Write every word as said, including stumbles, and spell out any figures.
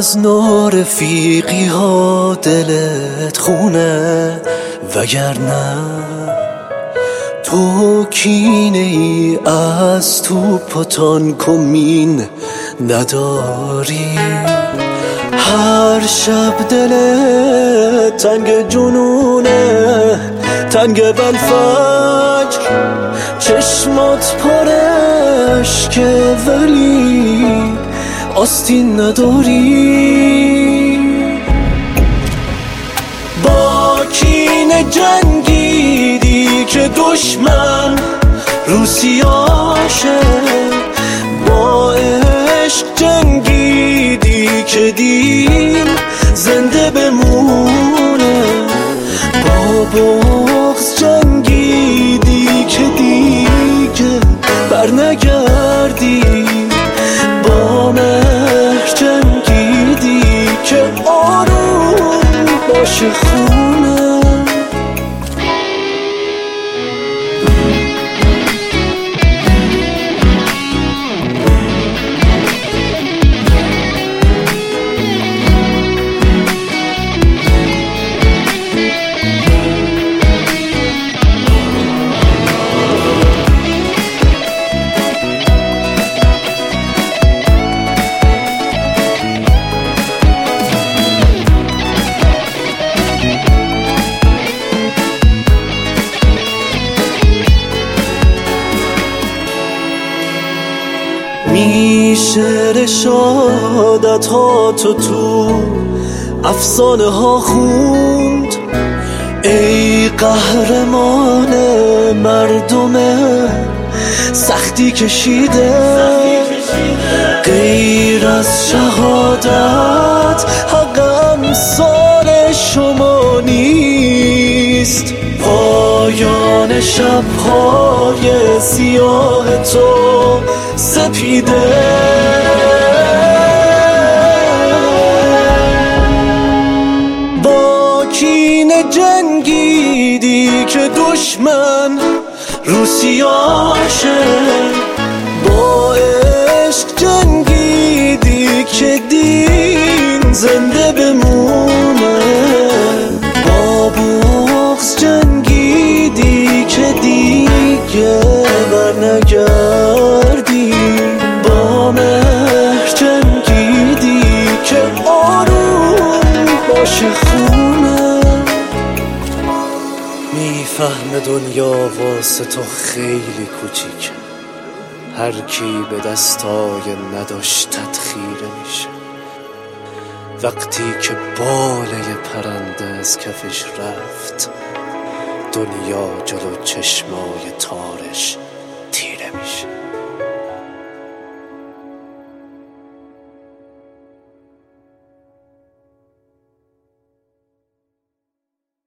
از نو رفیقی ها دلت خونه، وگرنه تو کینه ای از توپ و تانک و مین نداری. هر شب دلت تنگ جنونه، تنگ بلفجر، چشمات پرش که ولی آستین نداری. با کینه جنگیدی که دشمن روسیاشه، با عشق جنگیدی که دین زنده بمونه، با بغض جنگیدی که دیگه برنگردی، با مهر جنگیدی که آروم باشه خونه. میشه رشادت ها تو تو افسانه ها خوند، ای قهرمان مردم سختی کشیده. غیر از شهادت حق امثال شما نیست، پایان شب‌های سیاه تو سپیده. با کینه جنگیدی که دشمن روسیاشه، با عشق جنگیدی که دین زنده بمونه، با بغض جنگیدی که دیگه برنگردی، با مهر جنگیدی که آروم باشه خونه. میفهمه دنیا واسه تو خیلی کوچیکه، هر کی به دستای نداشتت خیره میشه، وقتی که باله پرنده از کفش رفت، دنیا جلو چشمای تارش تیره میشه.